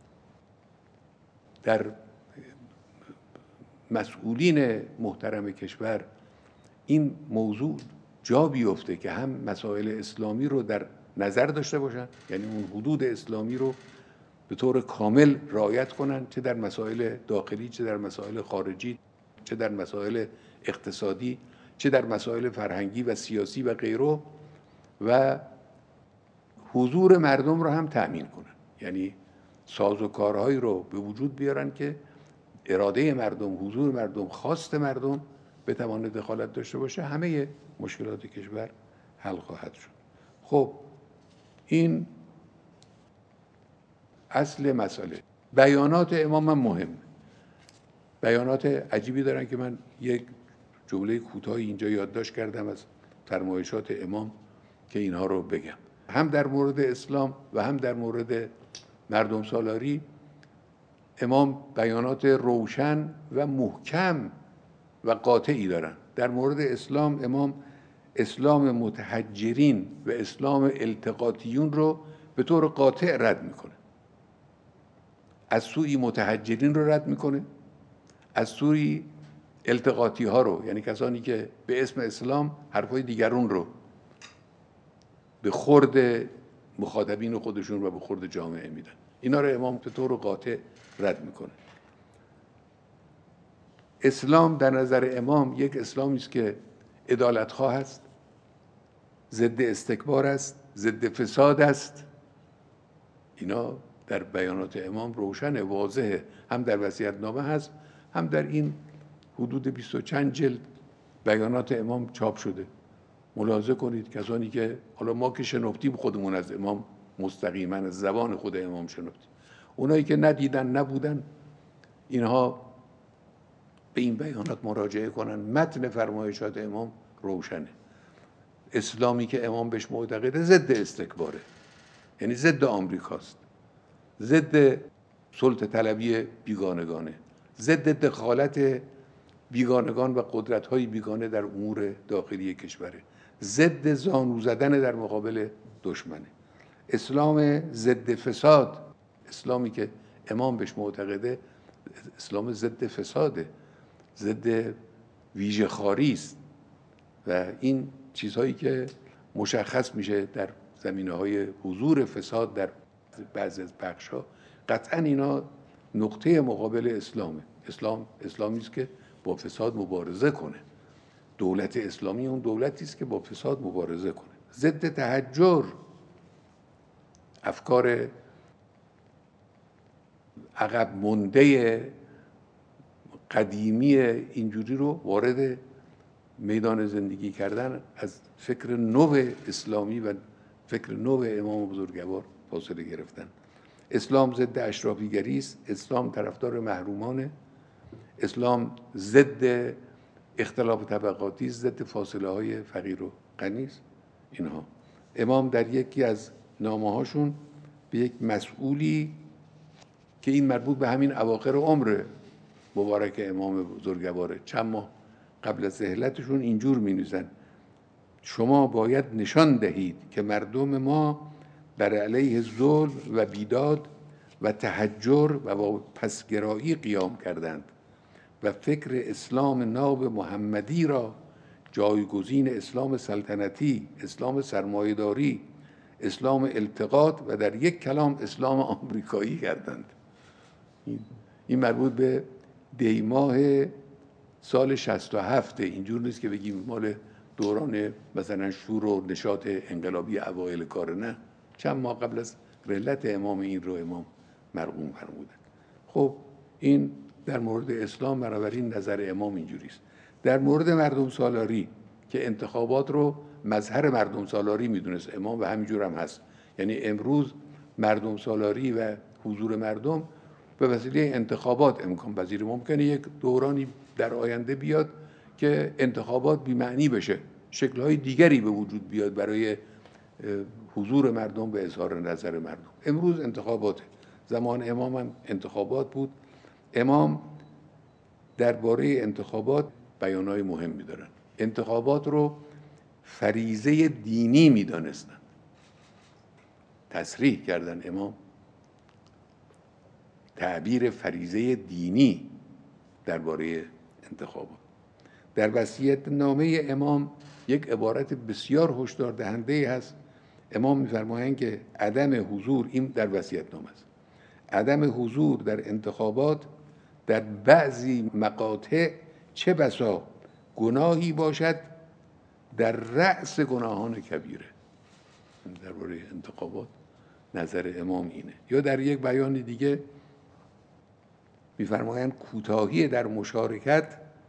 Speaker 1: در مسئولین محترم کشور این موضوع جا بیفته که هم مسائل اسلامی رو در نظر داشته باشن، یعنی اون حدود اسلامی رو به طور کامل رعایت کنن، چه در مسائل داخلی، چه در مسائل خارجی، چه در مسائل اقتصادی، چه در مسائل فرهنگی و سیاسی و غیره، و حضور مردم رو هم تأمین کنن، یعنی سازوکارهایی رو به وجود بیارن که اراده مردم، حضور مردم، خواست مردم بتواند دخالت داشته باشه، همه مشکلات کشور حل خواهد شد. خب این اصل مسئله. بیانات امام هم مهم، بیانات عجیبی دارن که من یک جمله کوتاهی اینجا یادداشت کردم از فرمایشات امام که اینها رو بگم. هم در مورد اسلام و هم در مورد مردم سالاری امام بیانات روشن و محکم و قاطعی دارن. در مورد اسلام امام اسلام متحجرین و اسلام التقاطیون رو به طور قاطع رد میکنه. از سوی متحجرین رو رد میکنه، از سوی التقاطی ها رو، یعنی کسانی که به اسم اسلام حرفای دیگرون رو به خورد مخاطبین خودشون و به خورد جامعه میدن. اینا رو امام به طور قاطع رد میکنه. اسلام در نظر امام یک اسلامی است که عدالت‌خواه است، ضد استکبار است، ضد فساد است. اینا در بیانات امام روشن، واضحه، هم در وصیت‌نامه هست، هم در این حدود 20 و چند جلد بیانات امام چاپ شده. ملاحظه کنید کسانی که حالا ما که شنفتیم خودمون از امام مستقیما از زبان خود امام شنفتیم، اونایی که ندیدن نبودن، اینها به این بیانات مراجعه کنن. متن فرمایشات امام روشنه. اسلامی که امام بهش معتقده ضد استکباره، یعنی ضد آمریکاست، ضد سلطه طلبی بیگانگانه، ضد دخالت بیگانگان و قدرت‌های بیگانه در امور داخلی کشوره، ضد زانو زدن در مقابل دشمنه. اسلام ضد فساد، اسلامی که امام بهش معتقده اسلام ضد فساده، ضد ویژه‌خواری است و این چیزهایی که مشخص میشه در زمینه‌های حضور فساد در بعضی از بخش‌ها، قطعاً اینا نقطه مقابل اسلامه. اسلام اسلامی است که با فساد مبارزه کنه. دولت اسلامی اون دولتی است که با فساد مبارزه کنه. ضد تحجر، افکار عقب مونده قدیمی اینجوری رو وارد میدان زندگی کردن، از فکر نو اسلامی و فکر نو امام بزرگوار فاصله گرفتن. اسلام ضد اشرافیگری است، اسلام طرفدار محرومانه، اسلام ضد اختلاف طبقاتی است، ضد فاصله های فقیر و غنی است. اینها امام در یکی از نامه‌هاشون به یک مسئولی که این مربوط به همین اواخر عمر مبارک امام بزرگواره، چند ماه قبل از رحلتشون، اینجور می‌نویسن: شما باید نشان دهید که مردم ما بر علیه ظلم و بیداد و تحجر و با پسگرایی قیام کردند و فکر اسلام ناب محمدی را جایگزین اسلام سلطنتی، اسلام سرمایه‌داری، اسلام التقاط و در یک کلام اسلام آمریکایی کردند. این مربوط به دی ماه سال 67. اینجور نیست که بگیم مال دوران مثلا شور و نشاط انقلابی اوایل کار، نه، چند ماه قبل از رحلت امام این رو امام مرقوم فرمودند. خب این در مورد اسلام، بنابراین نظر امام اینجوری است. در مورد مردم سالاری که انتخابات رو مظهر مردم سالاری میدونست امام و همینجور هم هست، یعنی امروز مردم سالاری و حضور مردم به وسیله انتخابات امکان پذیر. ممکنه یک دورانی در آینده بیاد که انتخابات بی‌معنی بشه، شکل‌های دیگری به وجود بیاد برای حضور مردم به اظهار نظر مردم. امروز انتخابات، زمان امام هم انتخابات بود. امام درباره انتخابات بیانهای مهمی دارن. انتخابات رو فریضه دینی میدانستن، تصریح کردن امام تعبیر فریضه دینی درباره انتخابات. در وصیت‌نامه امام یک عبارت بسیار هشدار دهنده هست. امام می‌فرمایند که عدم حضور، این در وصیت‌نامه است، عدم حضور در انتخابات در بعضی مقاطع چه بسا گناهی باشد در رأس گناهان کبیره. درباره انتخابات نظر امام اینه. یا در یک بیان دیگه می‌فرمایند کوتاهی در مشارکت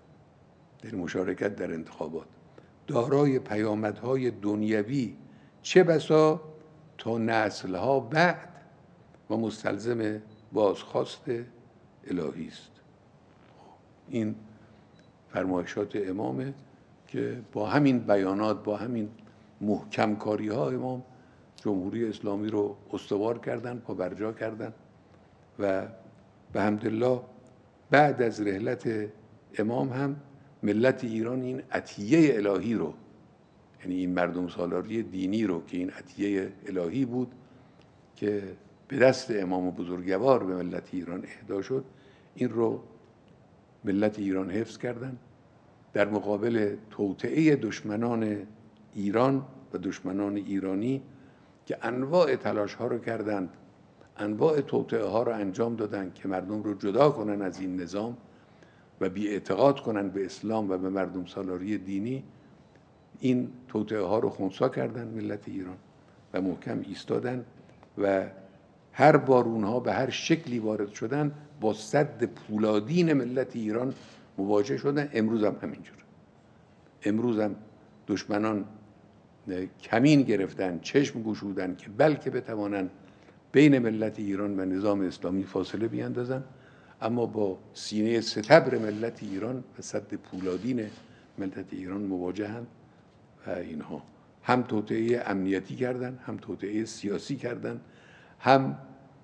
Speaker 1: در انتخابات دارای پیامدهای دنیوی چه بسا تا نسل‌ها بعد و مستلزم بازخواست الهی است. این فرمایشات امامه که با همین بیانات، با همین محکم کاری ها امام جمهوری اسلامی رو استوار کردن، پابرجا کردن و به حمدالله بعد از رحلت امام هم ملت ایران این عطیه الهی رو، یعنی این مردم سالاری دینی رو که این عطیه الهی بود که به دست امام بزرگوار به ملت ایران اهدا شد، این رو ملت ایران حفظ کردن در مقابل توطئه دشمنان ایران و دشمنان ایرانی که انواع تلاش ها رو کردند، انواع توطئه ها رو انجام دادند که مردم رو جدا کنن از این نظام و بی اعتقاد کنن به اسلام و به مردم سالاری دینی. این توطئه ها رو خنثی کردن ملت ایران و محکم ایستادن و هر بار اونها به هر شکلی وارد شدن با سد پولادین ملت ایران مواجه شدن. امروز هم همینجور. امروز هم دشمنان کمین گرفتن، چشم گشودن که بلکه بتوانند بین ملت ایران و نظام اسلامی فاصله بیاندازن، اما با سینه ستبر ملت ایران و سد پولادین ملت ایران مواجهند و اینها هم توطئه امنیتی کردن، هم توطئه سیاسی کردن، هم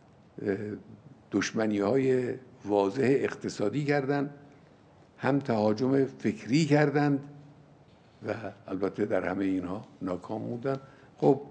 Speaker 1: دشمنی‌های واضح اقتصادی کردند، هم تهاجم فکری کردند و البته در همه اینها ناکام بودند. خب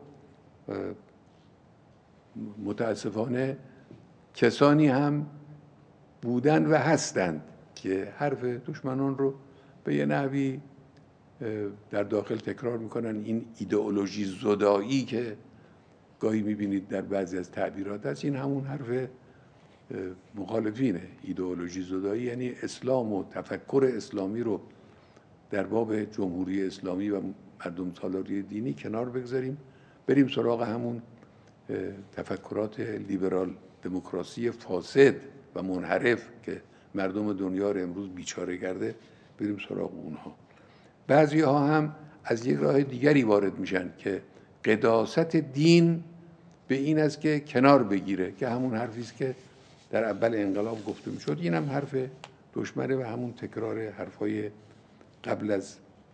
Speaker 1: متاسفانه کسانی هم بودند و هستند که حرف دشمنان رو به یه نحوی در داخل تکرار میکنن. این ایدئولوژی زدایی که گاهی میبینید در بعضی از تعبیرات هست، این همون حرف مخالفینه. ایدئولوژی زدایی یعنی اسلام و تفکر اسلامی رو در باب جمهوری اسلامی و مردم سالاری دینی کنار بگذاریم، بریم سراغ همون تفکرات لیبرال دموکراسی فاسد و منحرف که مردم دنیا رو امروز بیچاره کرده، بریم سراغ اونها. بعضی ها هم از یک راه دیگری وارد میشن که قداست دین به این است که کنار بگیره، که همون حرفی است که در اول انقلاب گفته میشد. این هم حرف دشمنه و همون تکرار حرفای قبل از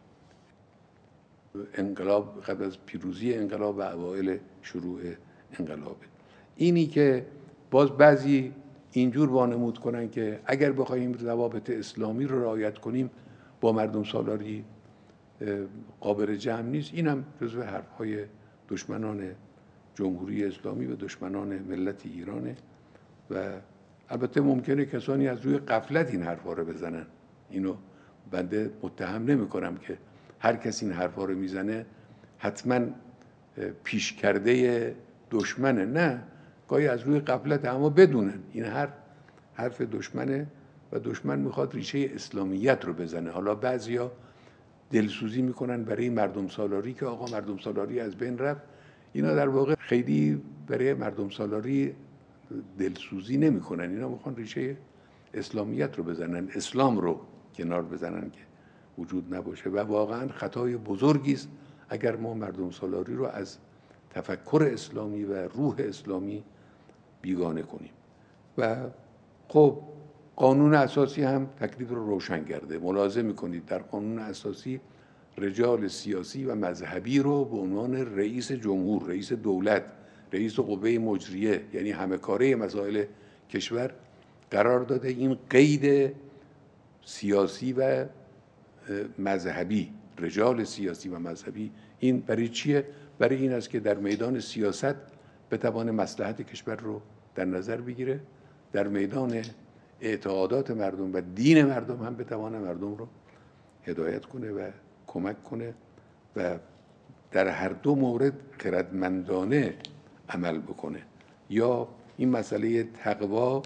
Speaker 1: انقلاب، قبل از پیروزی انقلاب و اوایل شروع انقلابه. اینی که باز بعضی اینجور وانمود کنن که اگر بخوایم ضوابط اسلامی رو رعایت کنیم با مردم سالاری قابل جمع نیست، این هم جزو حرفهای دشمنان جمهوری اسلامی و دشمنان ملت ایرانه و البته ممکنه کسانی از روی غفلت این حرفا رو بزنن. اینو بنده متهم نمی کنم که هر کسی این حرفا رو میزنه حتما پیش کرده دشمنه، نه، گاهی از روی غفلت، اما بدونن این حرف دشمنه و دشمن میخواد ریشه اسلامیت رو بزنه. حالا بعضیا دلسوزی میکنن برای مردم سالاری که آقا مردم سالاری از بین رفت. اینا در واقع خیلی برای مردم سالاری دلسوزی نمیکنن، اینا میخوان ریشه اسلامیت رو بزنن، اسلام رو کنار بزنن که وجود نباشه. و واقعا خطای بزرگی است اگر ما مردم سالاری رو از تفکر اسلامی و روح اسلامی بیگانه کنیم. و خب قانون اساسی هم تکلیف رو روشن کرده. ملاحظه میکنید در قانون اساسی رجال سیاسی و مذهبی رو به عنوان رئیس جمهور، رئیس دولت، رئیس قوه مجریه، یعنی همه کاره مسائل کشور قرار داده. این قید سیاسی و مذهبی، رجال سیاسی و مذهبی، این برای چیه؟ برای این است که در میدان سیاست بتوانه مصلحت کشور رو در نظر بگیره، در میدان اعتقادات مردم و دین مردم هم بتوانه مردم رو هدایت کنه و کمک کنه و در هر دو مورد خردمندانه عمل بکنه. یا این مسئله تقوا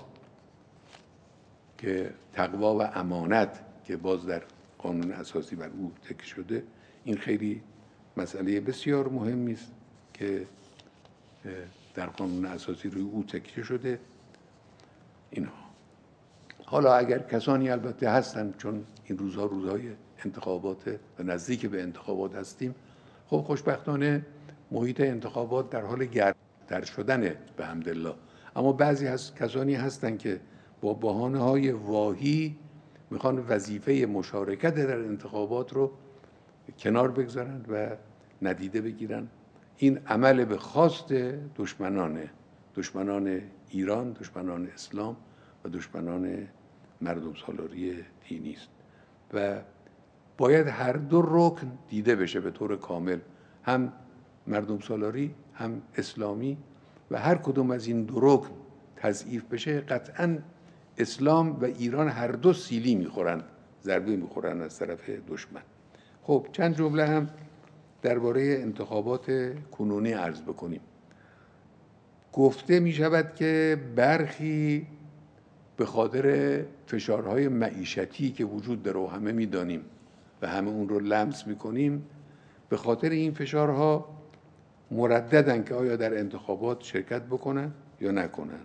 Speaker 1: و امانت که باز در قانون اساسی بر او تکیه شده، این خیلی مسئله بسیار مهمی است که در قانون اساسی روی او تکیه شده. اینها حالا اگر کسانی البته هستن، چون این روزها روزهای انتخابات و نزدیک به انتخابات هستیم، خب خوشبختانه محیط انتخابات در حال گرمتر شدنه به حمدالله، اما بعضی کسانی هستن که با بهانه‌های واهی میخوان وظیفه مشارکت در انتخابات رو کنار بگذارن و ندیده بگیرن. این عمل به خواست دشمنان ایران، دشمنان اسلام و دشمنان مردم سالاری دینی است و باید هر دو رکن دیده بشه به طور کامل، هم مردم سالاری هم اسلامی، و هر کدوم از این دو رکن تضعیف بشه قطعاً اسلام و ایران هر دو سیلی میخورن، ضربه میخورن از طرف دشمن. خب چند جمله هم درباره انتخابات کنونی عرض بکنیم. گفته می شود که برخی به خاطر فشارهای معیشتی که وجود داره و همه میدانیم و همه اون رو لمس میکنیم، به خاطر این فشارها مرددن که آیا در انتخابات شرکت بکنن یا نکنن.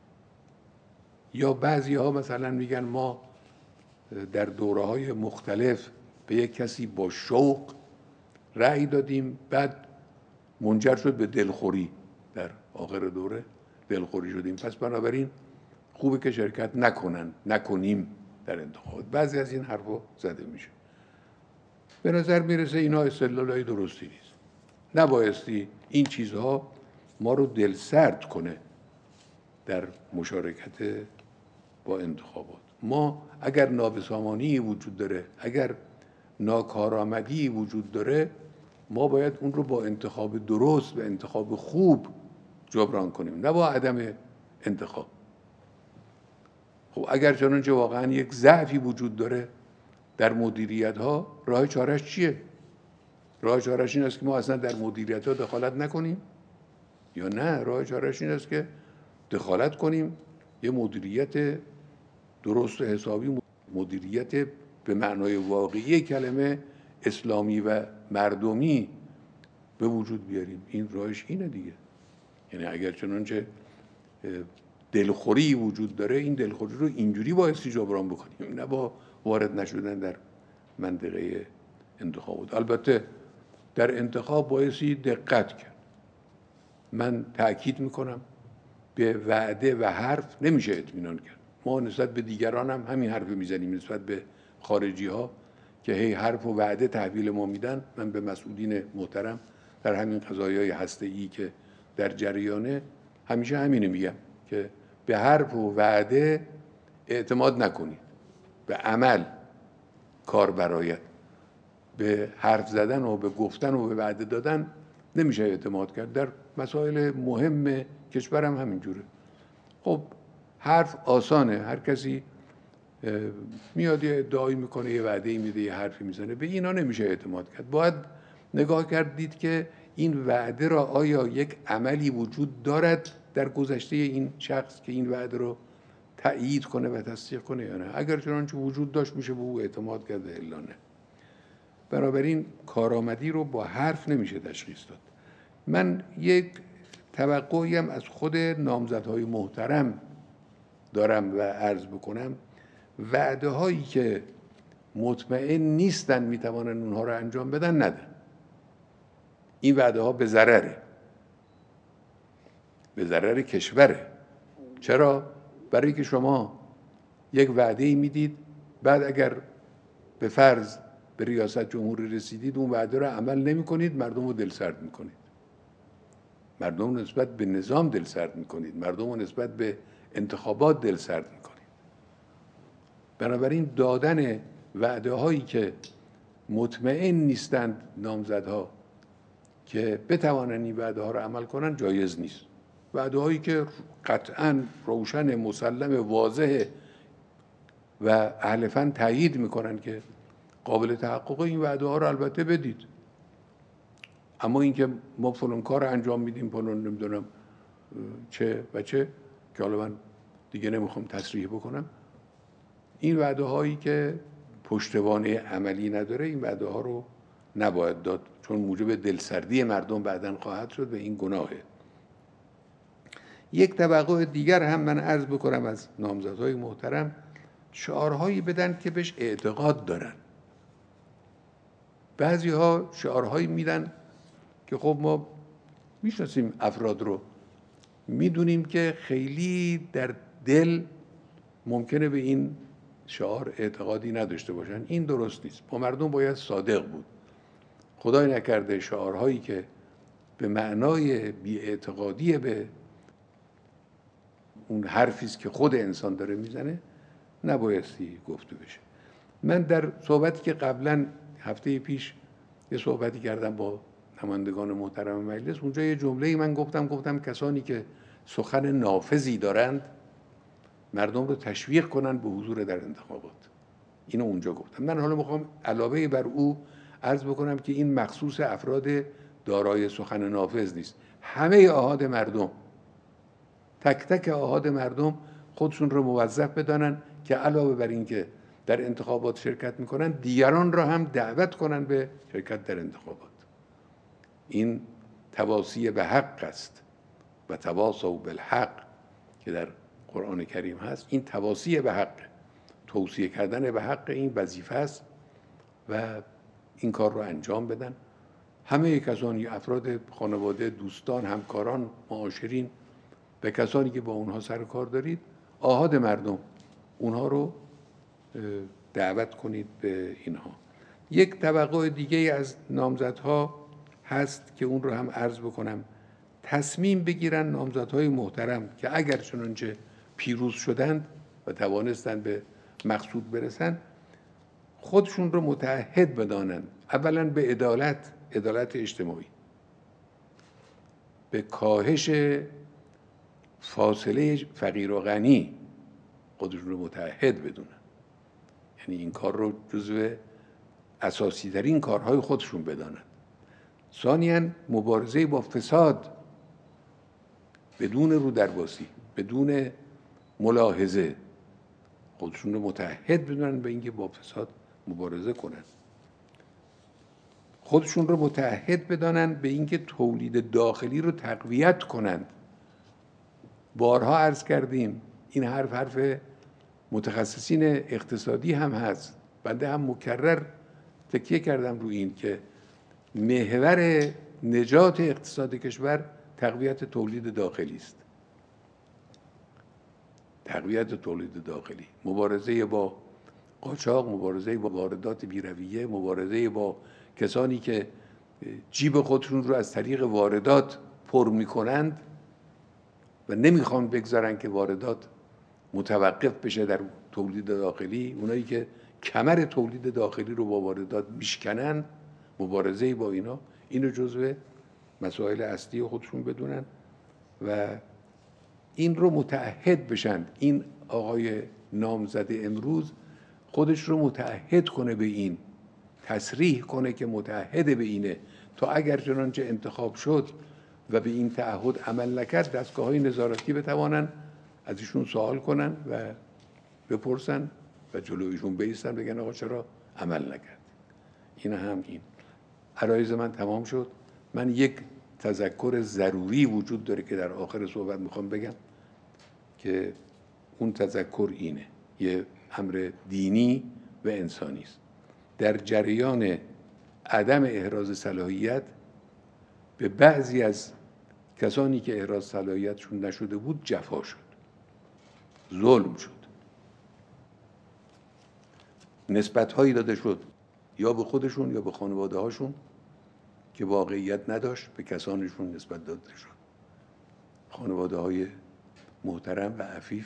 Speaker 1: یا بعضی ها مثلا میگن ما در دوره‌های مختلف به یک کسی با شوق رأی دادیم، بعد منجر شد به دلخوری، در آخر دوره دلخوری شدیم، پس بنابراین خوبه که شرکت نکنیم در انتخابات. بعضی از این حرفا زده میشه. به نظر میرسه اینا استدلالای درستی نیست. نبایستی این چیزها ما رو دلسرد کنه در مشارکت با انتخابات. ما اگر نابسامانی وجود داره، اگر ناکارآمدی وجود داره، ما باید اون رو با انتخاب درست و انتخاب خوب جبران کنیم، نه با عدم انتخاب. خب اگر چنانچه واقعا یک ضعفی وجود داره در مدیریت ها، راه چارش چیه؟ راه چارش این است که ما اصلا در مدیریت ها دخالت نکنیم، یا نه راه چارش این است که دخالت کنیم، یه مدیریت درست و حسابی، مدیریت به معنای واقعی کلمه اسلامی و مردمی به وجود بیاریم. این راهش اینه دیگه. یعنی اگر چنانچه دلخوری وجود داره، این دلخوری رو اینجوری بایستی جبران بکنیم، نه با وارد نشدن در منطقه انتخابات. البته در انتخاب بایستی دقت کرد. من تأکید میکنم به وعده و حرف نمیشه اطمینان کرد. ما نسبت به دیگران هم همین حرف میزنیم، نسبت به خارجی ها که هی حرف و وعده تحویل ما میدن. من به مسئولین محترم در همین قضایای هسته‌ای که در جریانه همیشه همینو میگم که به حرف و وعده اعتماد نکنید، به عمل کار برایت. به حرف زدن و به گفتن و به وعده دادن نمیشه اعتماد کرد. در مسائل مهم کشورم همینجوره. خب حرف آسانه، هر کسی میاد یه ادعایی میکنه، یه وعده‌ای میده، یه حرفی میزنه، به اینا نمیشه اعتماد کرد. باید نگاه کرد دید که این وعده را آیا یک عملی وجود دارد در گذشته این شخص که این وعده رو تأیید کنه و تصدیق کنه یا نه؟ اگر چنانچه وجود داشت میشه به او اعتماد کرد، الا نه. بنابراین کارآمدی رو با حرف نمیشه تشخیص داد. من یک توقعی هم از خود نامزدهای محترم دارم و عرض بکنم، وعده هایی که مطمئن نیستن میتوانن اونها رو انجام بدن ندن. این وعده ها به ضرر کشوره. چرا؟ برای که شما یک وعده ای میدید، بعد اگر به فرض به ریاست جمهوری رسیدید اون وعده رو عمل نمی کنید، مردم رو دلسرد میکنید، مردم رو نسبت به نظام دلسرد میکنید، مردم رو نسبت به انتخابات دلسرد میکنید. بنابراین دادن وعده هایی که مطمئن نیستند نامزدها که بتوانند این وعده ها رو عمل کنند جایز نیست. وعده هایی که قطعاً روشن، مسلم، واضح و اهل فن تایید میکنن که قابل تحقق، این وعده ها رو البته بدید. اما اینکه ما فلان کار انجام میدیم، فلان نمیدونم چه و چه، که حالا من دیگه نمیخوام تصریح بکنم، این وعده هایی که پشتوانه عملی نداره، این وعده ها رو نباید داد، چون موجب دلسردی مردم بعداً خواهد شد و این گناهه. یک توقع دیگر هم من عرض بکنم از نامزدهای محترم، شعارهایی بدن که بهش اعتقاد دارن. بعضی ها شعارهایی میدن که خب ما میشناسیم افراد رو، میدونیم که خیلی در دل ممکنه به این شعار اعتقادی نداشته باشن. این درست نیست. با مردم باید صادق بود. خدای نکرده شعارهایی که به معنای بی‌اعتقادی به اون حرفی است که خود انسان داره میزنه نبایستی گفته بشه. من در صحبتی که قبلا هفته پیش یه صحبتی کردم با نمایندگان محترم مجلس، اونجا یه جمله‌ای من گفتم کسانی که سخن نافذی دارند مردم رو تشویق کنن به حضور در انتخابات. اینو اونجا گفتم. من حالا میخوام علاوه بر او عرض بکنم که این مخصوص افراد دارای سخن نافذ نیست. همه آحاد مردم، تک تک آحاد مردم خودشون رو موظف بدانن که علاوه بر این که در انتخابات شرکت میکنن، دیگران را هم دعوت کنن به شرکت در انتخابات. این تواصی به حق است و تواصوا بالحق که در قرآن کریم هست. این تواصی به حق، توصیه کردن به حق، این وظیفه است و این کار رو انجام بدن. همه کسانی، افراد خانواده، دوستان، همکاران، معاشرین و کسانی که با اونها سر کار دارید، آحاد مردم، اونها رو دعوت کنید به اینها. یک توقع دیگه از نامزدها هست که اون رو هم عرض بکنم. تصمیم بگیرن نامزدهای محترم که اگر چنانچه پیروز شدند و توانستند به مقصود برسن، خودشون رو متعهد بدانند اولا به عدالت اجتماعی، به کاهش فاصله فقیر و غنی خودشون رو متعهد بدونن. یعنی این کار رو جزو اساسی ترین کارهای خودشون بدانند. ثانیاً مبارزه با فساد بدون رودرباسی، بدون ملاحظه، خودشون رو متعهد بدونن به اینکه با فساد مبارزه کنن. خودشون رو متعهد بدانن به اینکه تولید داخلی رو تقویت کنند. بارها عرض کردیم این حرف متخصصین اقتصادی هم هست. بنده هم مکرر تکیه کردم روی این که محور نجات اقتصاد کشور تقویت تولید داخلی است. تقویت تولید داخلی، مبارزه با قاچاق، مبارزه با واردات بی‌رویه، مبارزه با کسانی که جیب خودشون رو از طریق واردات پر میکنند و نمیخوان بگذارن که واردات متوقف بشه در تولید داخلی. اونایی که کمر تولید داخلی رو با واردات میشکنن، مبارزه با اینا، اینو جزو مسائل اصلی خودشون بدونن و این رو متعهد بشن. این آقای نامزد امروز خودش رو متعهد کنه به این، تصریح کنه که متعهد به اینه تا اگر چنانچه انتخاب شد و به این تعهد عمل نکرد، دستگاه‌های نظارتی بتوانن از ایشون سوال کنن و بپرسن و جلوی ایشون بایستن بگن آقا چرا عمل نکرد. این هم این عرایض من تمام شد. من یک تذکر ضروری وجود داره که در آخر صحبت میخوام بگم که اون تذکر اینه، یه امر دینی و انسانی است. در جریان عدم احراز صلاحیت به بعضی از کسانی که احراز صلاحیتشون نشده بود جفا شد، ظلم شد، نسبت‌هایی داده شد یا به خودشون یا به خانواده هاشون که واقعیت نداشت، به کسانشون نسبت داده شد. خانواده های محترم و عفیف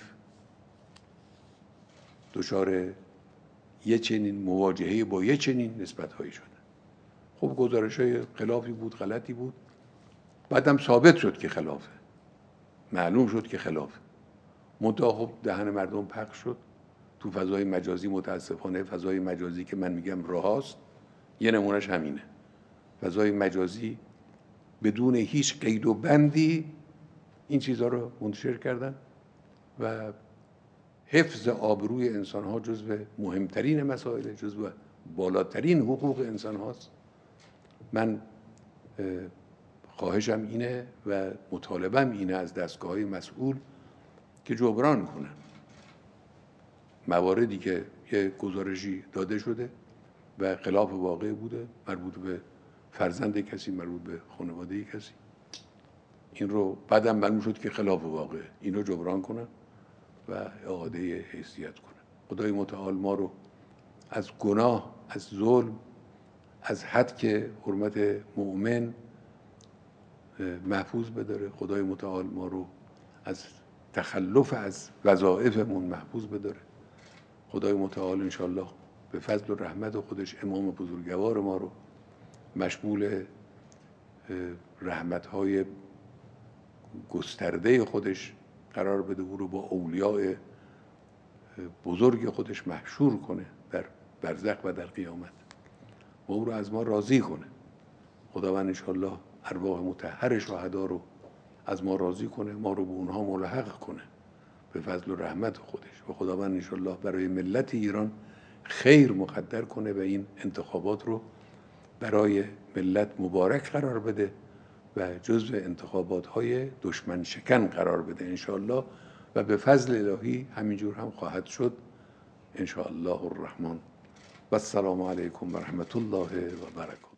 Speaker 1: دچار یه چنین مواجهه با یه چنین نسبت‌هایی شدن. خب گزارش‌های خلافی بود، غلطی بود، بعدم ثابت شد که خلافه، معلوم شد که خلافه، منتها خب دهن مردم پخش شد تو فضای مجازی. متاسفانه فضای مجازی که من میگم راهاست، یه نمونهش همینه. فضای مجازی بدون هیچ قید و بندی این چیزها رو منتشر کردن و حفظ آبروی انسان‌ها جزو مهمترین مسائل، جزو بالاترین حقوق انسان هاست. من خواهشم اینه و مطالبم اینه از دستگاه‌های مسئول که جبران کنن مواردی که یه گزارشی داده شده و خلاف واقع بوده، مربوط به فرزند کسی، مربوط به خانواده کسی، این رو بعدم معلوم شد که خلاف واقع، این رو جبران کنن و اعاده حیثیت کنن. خدای متعال ما رو از گناه، از ظلم، از حد که حرمت مؤمن محفوظ بداره. خدای متعال ما رو از تخلف از وظایفمون محفوظ بداره. خدای متعال انشالله به فضل و رحمت خودش امام بزرگوار ما رو مشمول رحمت‌های گسترده خودش قرار بده، او رو با اولیاء بزرگ خودش محشور کنه در برزخ و در قیامت و او رو از ما راضی کنه. خداوند انشالله ارواح مطهر شهدا رو از ما راضی کنه، ما رو به اونها ملحق کنه به فضل و رحمت خودش و خداوند انشالله برای ملت ایران خیر مقدر کنه و این انتخابات رو برای ملت مبارک قرار بده و جزو انتخابات‌های دشمن شکن قرار بده انشالله و به فضل الهی همینجور هم خواهد شد انشالله الرحمن. و السلام علیکم و رحمت الله و برکاته.